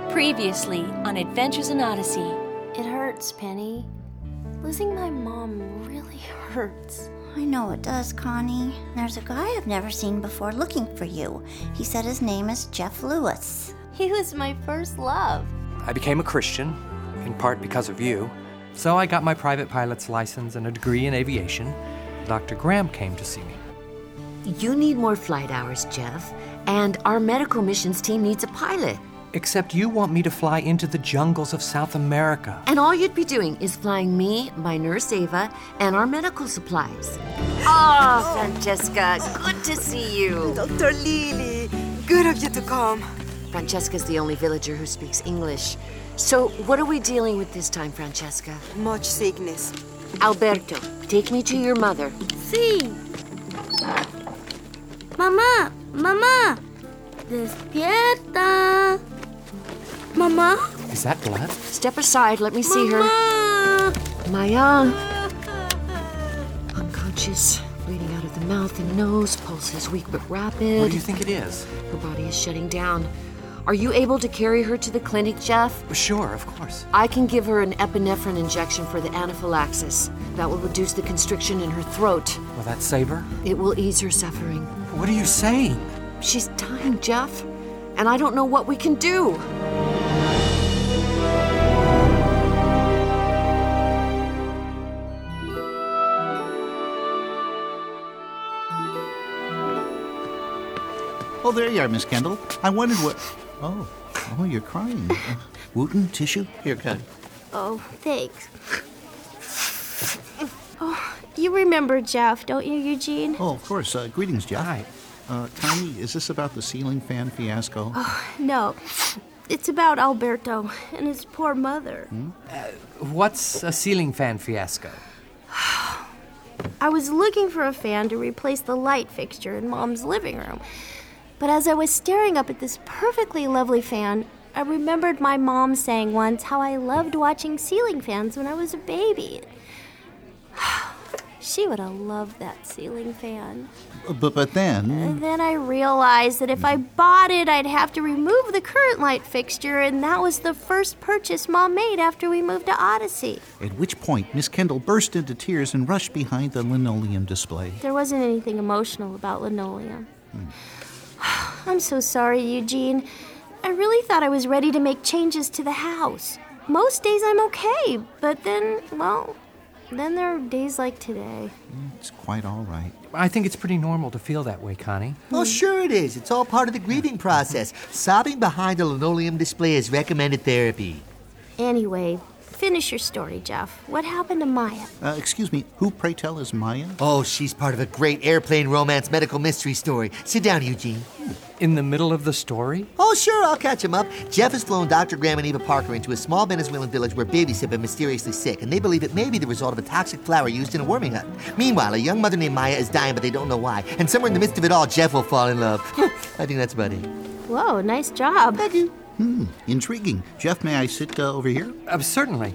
Previously on Adventures in Odyssey. It hurts, Penny. Losing my mom really hurts. I know it does, Connie. There's a guy I've never seen before looking for you. He said his name is Jeff Lewis. He was my first love. I became a Christian, in part because of you. So I got my private pilot's license and a degree in aviation. Dr. Graham came to see me. You need more flight hours, Jeff, and our medical missions team needs a pilot. Except you want me to fly into the jungles of South America. And all you'd be doing is flying me, my nurse Ava, and our medical supplies. Oh, Francesca, good to see you. Dr. Lily, good of you to come. Francesca's the only villager who speaks English. So what are we dealing with this time, Francesca? Much sickness. Alberto, take me to your mother. Sí. Mamá, despierta. Mamá? Is that blood? Step aside, let me see her. Maya. Unconscious, bleeding out of the mouth and nose, pulse is weak but rapid. What do you think it is? Her body is shutting down. Are you able to carry her to the clinic, Jeff? Sure, of course. I can give her an epinephrine injection for the anaphylaxis. That will reduce the constriction in her throat. Will that save her? It will ease her suffering. What are you saying? She's dying, Jeff, and I don't know what we can do. Oh, there you are, Miss Kendall. I wondered what... Oh, you're crying. Wooten, tissue? Here, Connie. Oh, thanks. Oh, you remember Jeff, don't you, Eugene? Oh, of course. Greetings, Jeff. Hi. Connie, is this about the ceiling fan fiasco? No, it's about Alberto and his poor mother. What's a ceiling fan fiasco? I was looking for a fan to replace the light fixture in Mom's living room. But as I was staring up at this perfectly lovely fan, I remembered my mom saying once how I loved watching ceiling fans when I was a baby. She would have loved that ceiling fan. But then... And then I realized that if I bought it, I'd have to remove the current light fixture, and that was the first purchase Mom made after we moved to Odyssey. At which point, Miss Kendall burst into tears and rushed behind the linoleum display. There wasn't anything emotional about linoleum. I'm so sorry, Eugene. I really thought I was ready to make changes to the house. Most days I'm okay, but then there are days like today. It's quite all right. I think it's pretty normal to feel that way, Connie. Oh, sure it is. It's all part of the grieving process. Sobbing behind a linoleum display is recommended therapy. Anyway, finish your story, Jeff. What happened to Maya? Excuse me, who, pray tell, is Maya? Oh, she's part of a great airplane romance medical mystery story. Sit down, Eugene. In the middle of the story? Oh, sure, I'll catch him up. Jeff has flown Dr. Graham and Eva Parker into a small Venezuelan village where babies have been mysteriously sick, and they believe it may be the result of a toxic flower used in a worming hut. Meanwhile, a young mother named Maya is dying, but they don't know why. And somewhere in the midst of it all, Jeff will fall in love. I think that's about it. Whoa, nice job. Thank you. Intriguing. Jeff, may I sit over here? Certainly.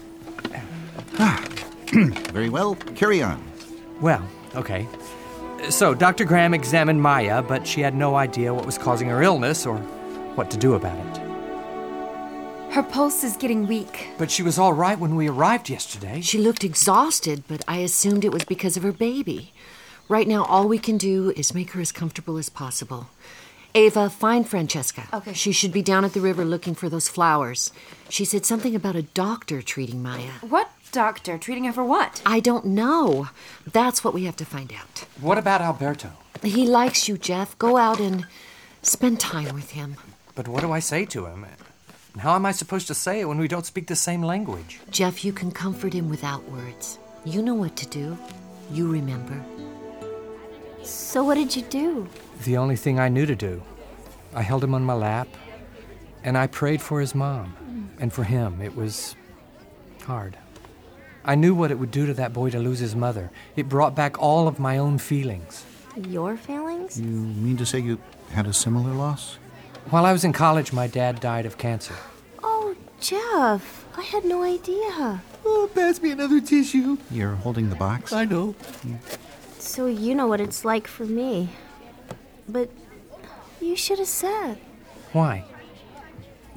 Very well. Carry on. Well, okay. So, Dr. Graham examined Maya, but she had no idea what was causing her illness or what to do about it. Her pulse is getting weak. But she was all right when we arrived yesterday. She looked exhausted, but I assumed it was because of her baby. Right now, all we can do is make her as comfortable as possible. Ava, find Francesca. Okay. She should be down at the river looking for those flowers. She said something about a doctor treating Maya. What doctor? Treating her for what? I don't know. That's what we have to find out. What about Alberto? He likes you, Jeff. Go out and spend time with him. But what do I say to him? How am I supposed to say it when we don't speak the same language? Jeff, you can comfort him without words. You know what to do. You remember. So what did you do? The only thing I knew to do. I held him on my lap, and I prayed for his mom, and for him. It was hard. I knew what it would do to that boy to lose his mother. It brought back all of my own feelings. Your feelings? You mean to say you had a similar loss? While I was in college, my dad died of cancer. Oh, Jeff, I had no idea. Oh, pass me another tissue. You're holding the box? I know. So you know what it's like for me. But you should have said. Why?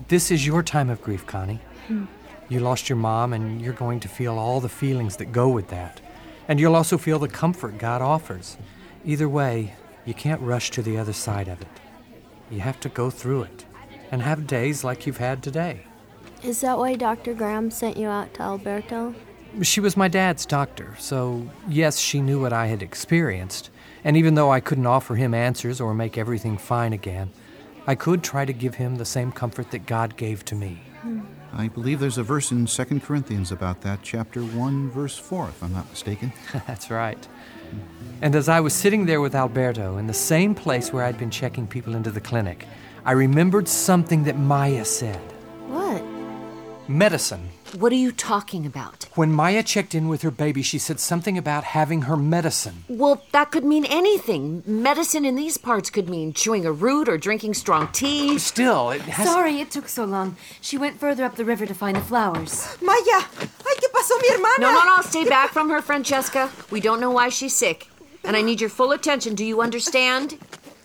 This is your time of grief, Connie. You lost your mom, and you're going to feel all the feelings that go with that. And you'll also feel the comfort God offers. Either way, you can't rush to the other side of it. You have to go through it and have days like you've had today. Is that why Dr. Graham sent you out to Alberto? She was my dad's doctor, so yes, she knew what I had experienced. And even though I couldn't offer him answers or make everything fine again, I could try to give him the same comfort that God gave to me. I believe there's a verse in 2 Corinthians about that, chapter 1, verse 4, if I'm not mistaken. That's right. And as I was sitting there with Alberto in the same place where I'd been checking people into the clinic, I remembered something that Maya said. What? Medicine. What are you talking about? When Maya checked in with her baby, she said something about having her medicine. Well, that could mean anything. Medicine in these parts could mean chewing a root or drinking strong tea. Still, it has... Sorry it took so long. She went further up the river to find the flowers. Maya! Ay, ¿qué pasó, mi hermana? No. Stay back from her, Francesca. We don't know why she's sick. And I need your full attention. Do you understand?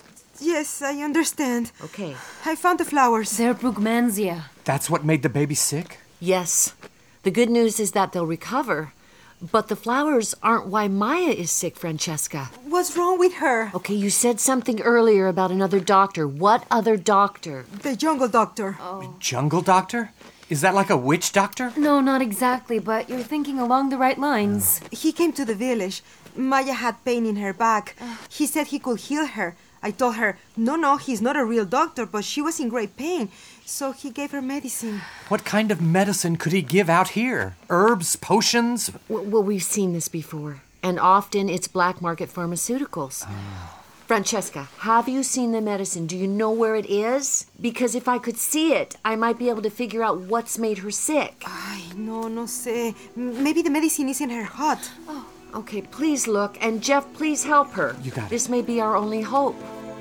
Yes, I understand. Okay. I found the flowers. They're Brugmansia. That's what made the baby sick? Yes. The good news is that they'll recover. But the flowers aren't why Maya is sick, Francesca. What's wrong with her? Okay, you said something earlier about another doctor. What other doctor? The jungle doctor. Jungle doctor? Is that like a witch doctor? No, not exactly, but you're thinking along the right lines. He came to the village. Maya had pain in her back. He said he could heal her. I told her, no, he's not a real doctor, but she was in great pain. So he gave her medicine. What kind of medicine could he give out here? Herbs, potions? Well, we've seen this before. And often it's black market pharmaceuticals. Francesca, have you seen the medicine? Do you know where it is? Because if I could see it, I might be able to figure out what's made her sick. Ay, no sé. Maybe the medicine is in her hut. Oh, okay, please look. And Jeff, please help her. You got it. This may be our only hope.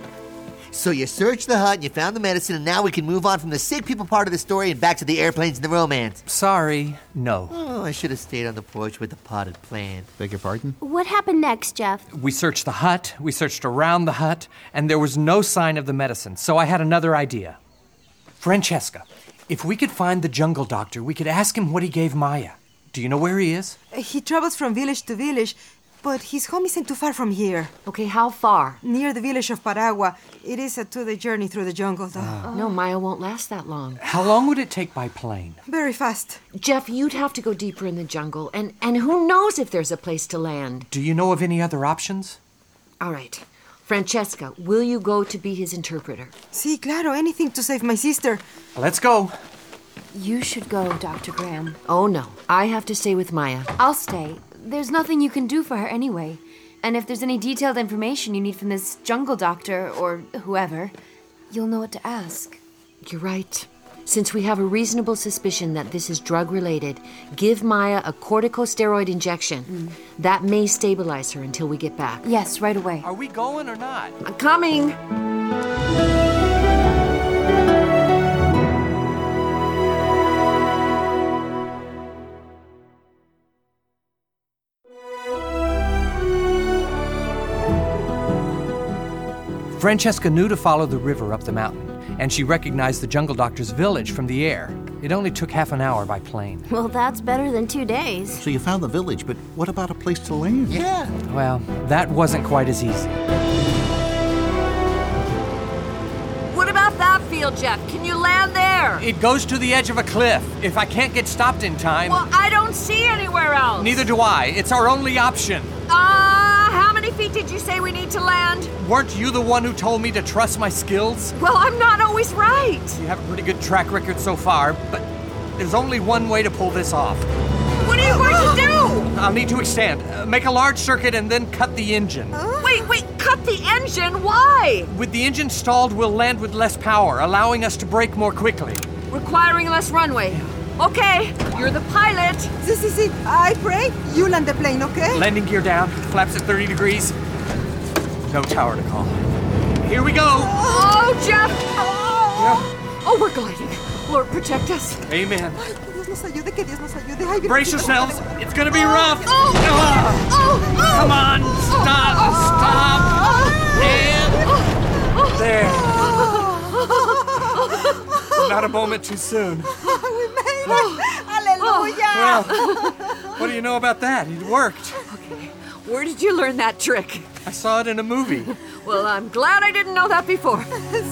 So you searched the hut and you found the medicine, and now we can move on from the sick people part of the story and back to the airplanes and the romance. Sorry, no. Oh, I should have stayed on the porch with the potted plant. Beg your pardon? What happened next, Jeff? We searched the hut, we searched around the hut, and there was no sign of the medicine, so I had another idea. Francesca, if we could find the jungle doctor, we could ask him what he gave Maya. Do you know where he is? He travels from village to village, but his home isn't too far from here. Okay, how far? Near the village of Paragua. It is a 2-day journey through the jungle, though. No, Maya won't last that long. How long would it take by plane? Very fast. Jeff, you'd have to go deeper in the jungle, and who knows if there's a place to land. Do you know of any other options? All right. Francesca, will you go to be his interpreter? Sí, claro, anything to save my sister. Let's go. You should go, Dr. Graham. Oh, no. I have to stay with Maya. I'll stay. There's nothing you can do for her anyway. And if there's any detailed information you need from this jungle doctor or whoever, you'll know what to ask. You're right. Since we have a reasonable suspicion that this is drug-related, give Maya a corticosteroid injection. That may stabilize her until we get back. Yes, right away. Are we going or not? I'm coming! Francesca knew to follow the river up the mountain, and she recognized the jungle doctor's village from the air. It only took half an hour by plane. Well, that's better than 2 days. So you found the village, but what about a place to land? Yeah. Well, that wasn't quite as easy. What about that field, Jeff? Can you land there? It goes to the edge of a cliff. If I can't get stopped in time... Well, I don't see anywhere else. Neither do I. It's our only option. How many feet did you say we need to land? Weren't you the one who told me to trust my skills? Well, I'm not always right. You have a pretty good track record so far, but there's only one way to pull this off. What are you going to do? I'll need to extend. Make a large circuit and then cut the engine. Wait, cut the engine? Why? With the engine stalled, we'll land with less power, allowing us to brake more quickly. Requiring less runway. Okay, you're the pilot. Sí. I pray you land the plane, okay? Landing gear down, flaps at 30 degrees. No tower to call. Here we go! Oh, Jeff! Oh, we're gliding. Lord, protect us. Amen. Ay, que Dios nos ayude, que Dios nos ayude. Ay, Brace yourselves. It's gonna be rough. Oh. Come on, stop. And there. not a moment too soon. We made it! Hallelujah! Well, what do you know about that? It worked. Okay. Where did you learn that trick? I saw it in a movie. Well, I'm glad I didn't know that before.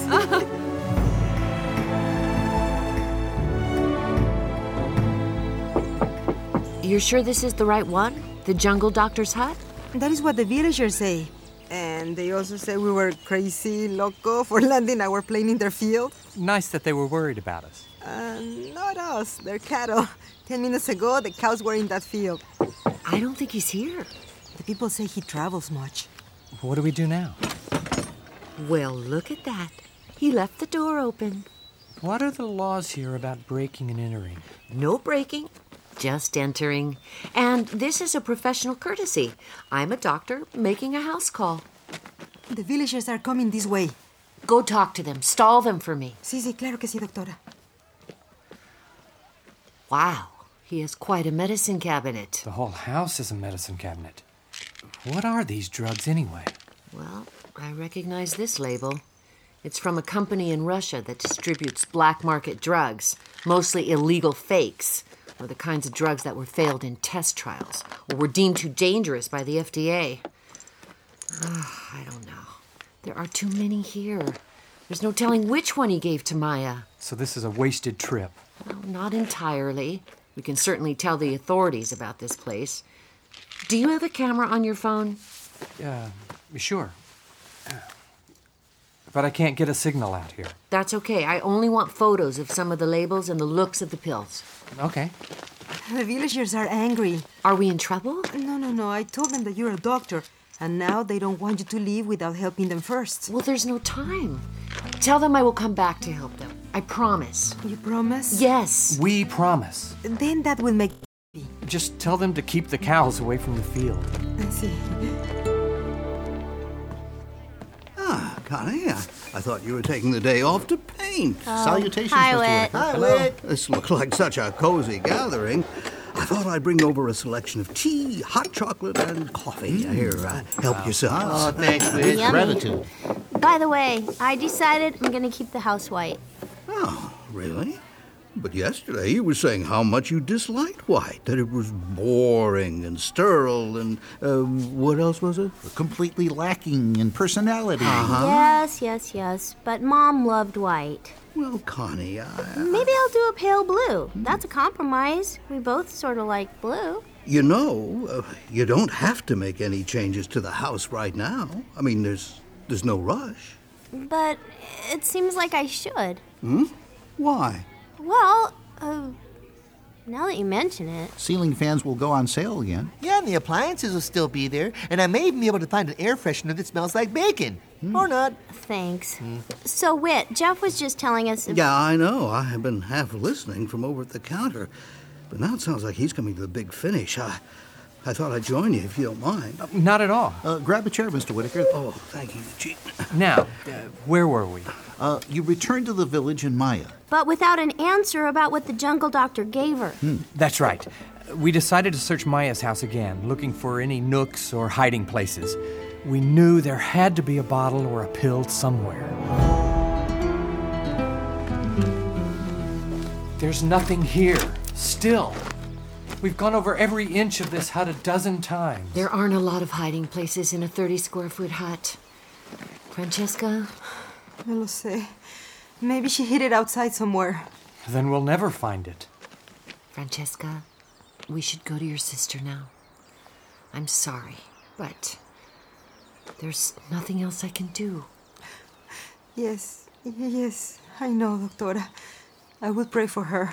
You're sure this is the right one? The jungle doctor's hut? That is what the villagers say. And they also say we were crazy, loco, for landing our plane in their field. Nice that they were worried about us. Not us, they're cattle. 10 minutes ago, the cows were in that field. I don't think he's here. The people say he travels much. What do we do now? Well, look at that. He left the door open. What are the laws here about breaking and entering? No breaking, just entering. And this is a professional courtesy. I'm a doctor making a house call. The villagers are coming this way. Go talk to them. Stall them for me. Sí, claro que sí, doctora. Wow, he has quite a medicine cabinet. The whole house is a medicine cabinet. What are these drugs anyway? Well, I recognize this label. It's from a company in Russia that distributes black market drugs, mostly illegal fakes, or the kinds of drugs that were failed in test trials, or were deemed too dangerous by the FDA. I don't know. There are too many here. There's no telling which one he gave to Maya. So this is a wasted trip. Well, not entirely. We can certainly tell the authorities about this place. Do you have a camera on your phone? Sure. But I can't get a signal out here. That's okay. I only want photos of some of the labels and the looks of the pills. Okay. The villagers are angry. Are we in trouble? No. I told them that you're a doctor, and now they don't want you to leave without helping them first. Well, there's no time. Tell them I will come back to help them. I promise. You promise? Yes. We promise. Then that will make... Just tell them to keep the cows away from the field. I see. Connie, I thought you were taking the day off to paint. Salutations, hi, Mr. Whit. Whitaker. Hi, Whit. This looked like such a cozy gathering. I thought I'd bring over a selection of tea, hot chocolate, and coffee. Here, help yourselves. Oh, thanks, Whit. Yummy. Gratitude. By the way, I decided I'm gonna keep the house white. Oh, really? But yesterday you were saying how much you disliked white, that it was boring and sterile, and what else was it? Completely lacking in personality. Yes. But Mom loved white. Well, Connie, Maybe I'll do a pale blue. That's a compromise. We both sort of like blue. you know, you don't have to make any changes to the house right now. I mean, there's no rush. But it seems like I should. Why? Well, now that you mention it. Ceiling fans will go on sale again. Yeah, and the appliances will still be there, and I may even be able to find an air freshener that smells like bacon. Or not. Thanks. So, Whit, Jeff was just telling us... Yeah, I know. I have been half listening from over at the counter. But now it sounds like he's coming to the big finish. I thought I'd join you if you don't mind. Not at all. Grab a chair, Mr. Whitaker. Oh, thank you, Chief. Now, where were we? You returned to the village in Maya. But without an answer about what the jungle doctor gave her. That's right. We decided to search Maya's house again, looking for any nooks or hiding places. We knew there had to be a bottle or a pill somewhere. There's nothing here, still. We've gone over every inch of this hut a dozen times. There aren't a lot of hiding places in a 30-square-foot hut. Francesca? No lo sé. Maybe she hid it outside somewhere. Then we'll never find it. Francesca, we should go to your sister now. I'm sorry, but there's nothing else I can do. Yes, I know, Doctora. I will pray for her.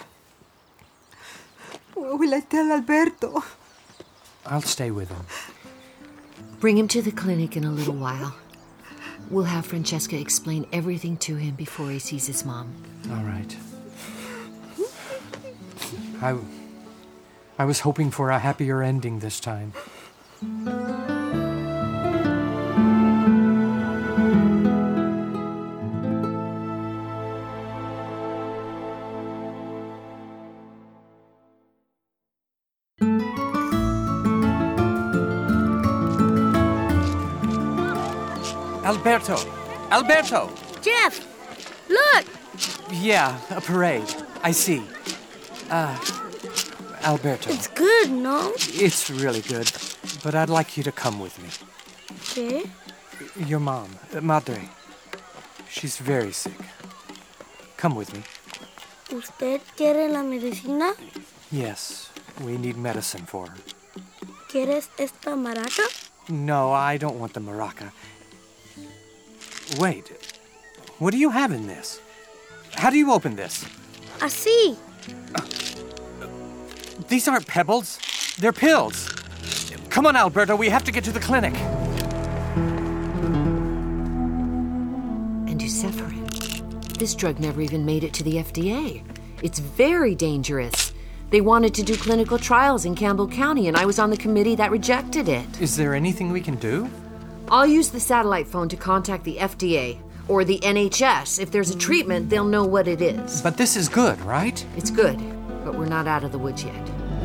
What will I tell Alberto? I'll stay with him. Bring him to the clinic in a little while. We'll have Francesca explain everything to him before he sees his mom. All right. I was hoping for a happier ending this time. Alberto! Jeff! Look! Yeah, a parade. I see. Alberto. It's good, no? It's really good, but I'd like you to come with me. ¿Qué? Your mom, Madre. She's very sick. Come with me. ¿Usted quiere la medicina? Yes, we need medicine for her. ¿Quieres esta maraca? No, I don't want the maraca. Wait, what do you have in this? How do you open this? Así. These aren't pebbles. They're pills. Come on, Alberto, we have to get to the clinic. Enducefarin. This drug never even made it to the FDA. It's very dangerous. They wanted to do clinical trials in Campbell County, and I was on the committee that rejected it. Is there anything we can do? I'll use the satellite phone to contact the FDA or the NHS. If there's a treatment, they'll know what it is. But this is good, right? It's good, but we're not out of the woods yet.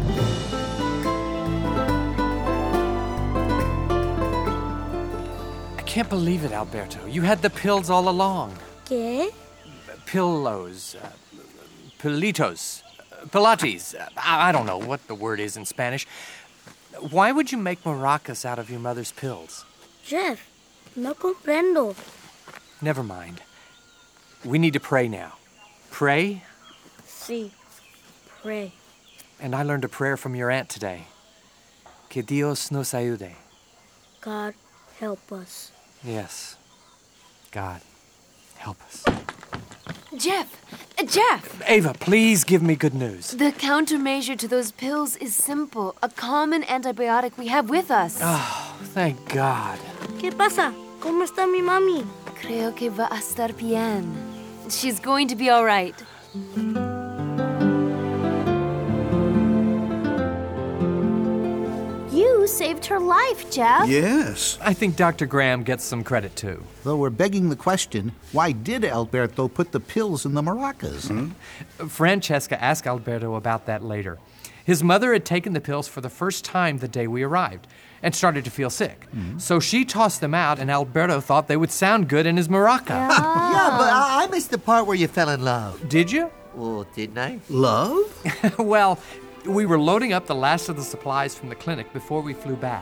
I can't believe it, Alberto. You had the pills all along. ¿Qué? Pillows, pilitos, pilates. I don't know what the word is in Spanish. Why would you make maracas out of your mother's pills? Jeff, no comprendo. Never mind. We need to pray now. Pray? Sí, pray. And I learned a prayer from your aunt today. Que Dios nos ayude. God, help us. Yes. God, help us. Jeff! Ava, please give me good news. The countermeasure to those pills is simple. A common antibiotic we have with us. Oh, thank God. ¿Qué pasa? ¿Cómo está mi mami? Creo que va a estar bien. She's going to be all right. You saved her life, Jeff. Yes. I think Dr. Graham gets some credit, too. Though we're begging the question, why did Alberto put the pills in the maracas? Francesca asked Alberto about that later. His mother had taken the pills for the first time the day we arrived and started to feel sick. So she tossed them out, and Alberto thought they would sound good in his maraca. Yeah, but I missed the part where you fell in love. Did you? Oh, didn't I? Love? Well, we were loading up the last of the supplies from the clinic before we flew back.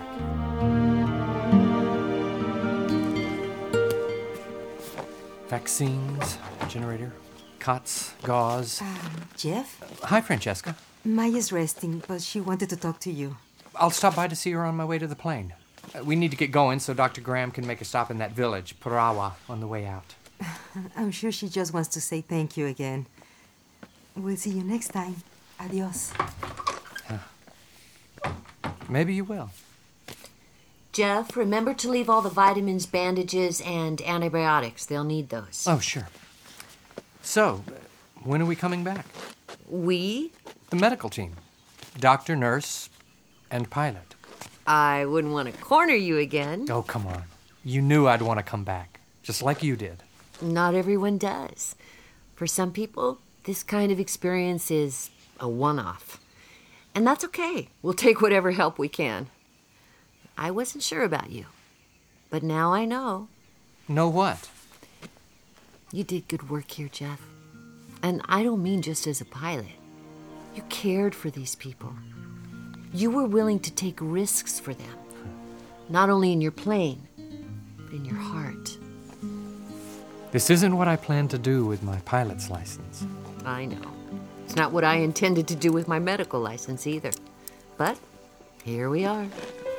Vaccines, generator, cots, gauze. Jeff, Hi, Francesca. Maya's resting, but she wanted to talk to you. I'll stop by to see her on my way to the plane. We need to get going so Dr. Graham can make a stop in that village, Parawa, on the way out. I'm sure she just wants to say thank you again. We'll see you next time. Adios. Maybe you will. Jeff, remember to leave all the vitamins, bandages, and antibiotics. They'll need those. Oh, sure. So, when are we coming back? We? The medical team. Doctor, nurse, and pilot. I wouldn't want to corner you again. Oh, come on. You knew I'd want to come back, just like you did. Not everyone does. For some people, this kind of experience is a one-off. And that's okay. We'll take whatever help we can. I wasn't sure about you, but now I know. Know what? You did good work here, Jeff. And I don't mean just as a pilot. You cared for these people. You were willing to take risks for them. Not only in your plane, but in your heart. This isn't what I planned to do with my pilot's license. I know. It's not what I intended to do with my medical license either. But here we are.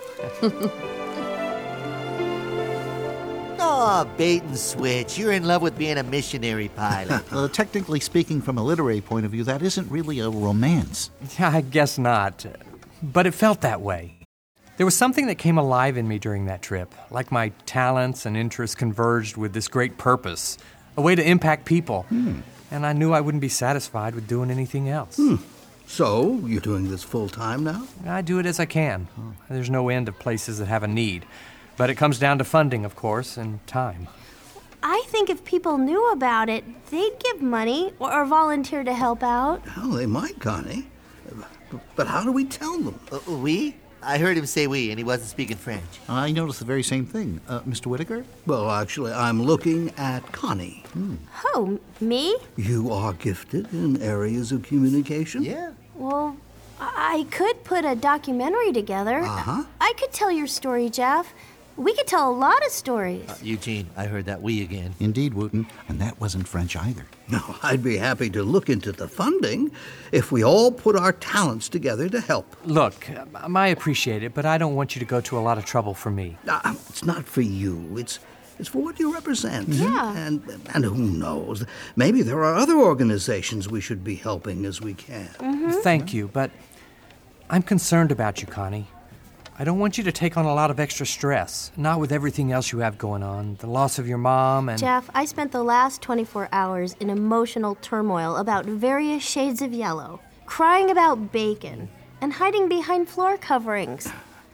Oh, bait and switch. You're in love with being a missionary pilot. Technically speaking, from a literary point of view, that isn't really a romance. I guess not. But it felt that way. There was something that came alive in me during that trip, like my talents and interests converged with this great purpose, a way to impact people. And I knew I wouldn't be satisfied with doing anything else. So, you're doing this full time now? I do it as I can. There's no end of places that have a need. But it comes down to funding, of course, and time. I think if people knew about it, they'd give money or volunteer to help out. Well, they might, Connie. But how do we tell them? We? I heard him say we, and he wasn't speaking French. I noticed the very same thing. Mr. Whitaker? Well, actually, I'm looking at Connie. Oh, me? You are gifted in areas of communication? Yeah. Well, I could put a documentary together. Uh-huh. I could tell your story, Jeff. We could tell a lot of stories. Eugene, I heard that we again. Indeed, Wooten, and that wasn't French either. No, I'd be happy to look into the funding if we all put our talents together to help. Look, I appreciate it, but I don't want you to go to a lot of trouble for me. It's not for you. It's for what you represent. Yeah. And who knows? Maybe there are other organizations we should be helping as we can. Thank you, but I'm concerned about you, Connie. I don't want you to take on a lot of extra stress, not with everything else you have going on, the loss of your mom and... Jeff, I spent the last 24 hours in emotional turmoil about various shades of yellow, crying about bacon, and hiding behind floor coverings.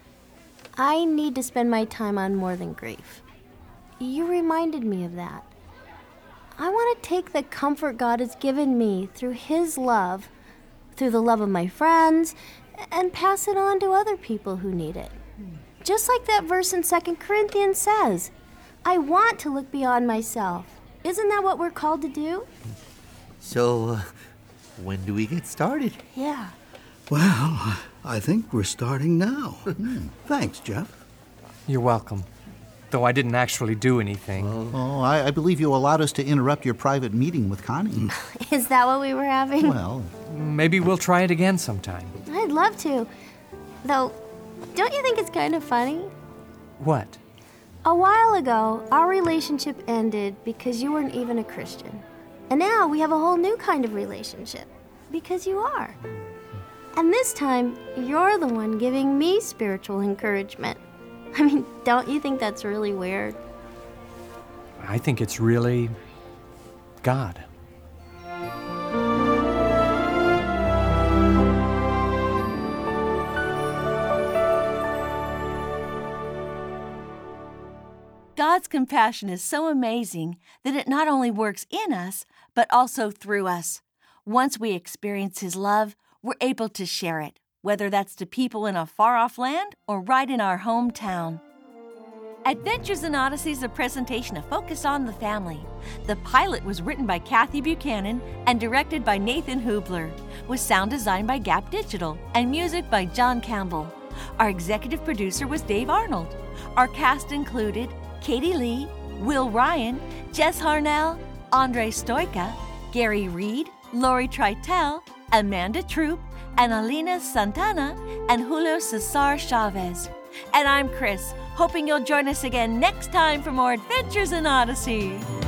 I need to spend my time on more than grief. You reminded me of that. I want to take the comfort God has given me through His love, through the love of my friends, and pass it on to other people who need it. Just like that verse in 2 Corinthians says, I want to look beyond myself. Isn't that what we're called to do? So, when do we get started? Yeah. Well, I think we're starting now. Thanks, Jeff. You're welcome. Though I didn't actually do anything. I believe you allowed us to interrupt your private meeting with Connie. Is that what we were having? Well, Maybe we'll try it again sometime. I'd love to. Though, don't you think it's kind of funny? What? A while ago, our relationship ended because you weren't even a Christian. And now we have a whole new kind of relationship because you are. And this time, you're the one giving me spiritual encouragement. I mean, don't you think that's really weird? I think it's really God. God's compassion is so amazing that it not only works in us, but also through us. Once we experience His love, we're able to share it, whether that's to people in a far-off land or right in our hometown. Adventures in Odyssey is a presentation of Focus on the Family. The pilot was written by Kathy Buchanan and directed by Nathan Hubler, with sound designed by Gap Digital and music by John Campbell. Our executive producer was Dave Arnold. Our cast included Katie Lee, Will Ryan, Jess Harnell, Andre Stoica, Gary Reed, Lori Tritel, Amanda Troop, Annalena Santana, and Julio Cesar Chavez. And I'm Chris, hoping you'll join us again next time for more Adventures in Odyssey.